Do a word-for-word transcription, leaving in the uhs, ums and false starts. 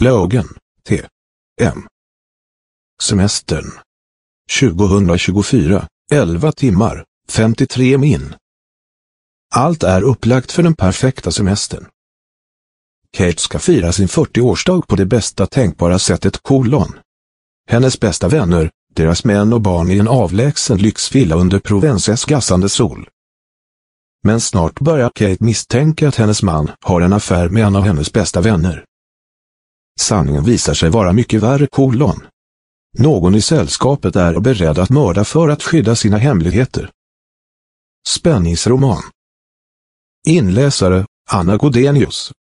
Logan, T M Semestern tjugohundratjugofyra, elva timmar, femtiotre min. Allt är upplagt för den perfekta semestern. Kate ska fira sin fyrtioårsdag på det bästa tänkbara sättet kolon. Hennes bästa vänner, deras män och barn i en avlägsen lyxvilla under Provences gassande sol. Men snart börjar Kate misstänka att hennes man har en affär med en av hennes bästa vänner. Sanningen visar sig vara mycket värre kolon. Någon i sällskapet är beredd att mörda för att skydda sina hemligheter. Spänningsroman. Inläsare, Anna Godenius.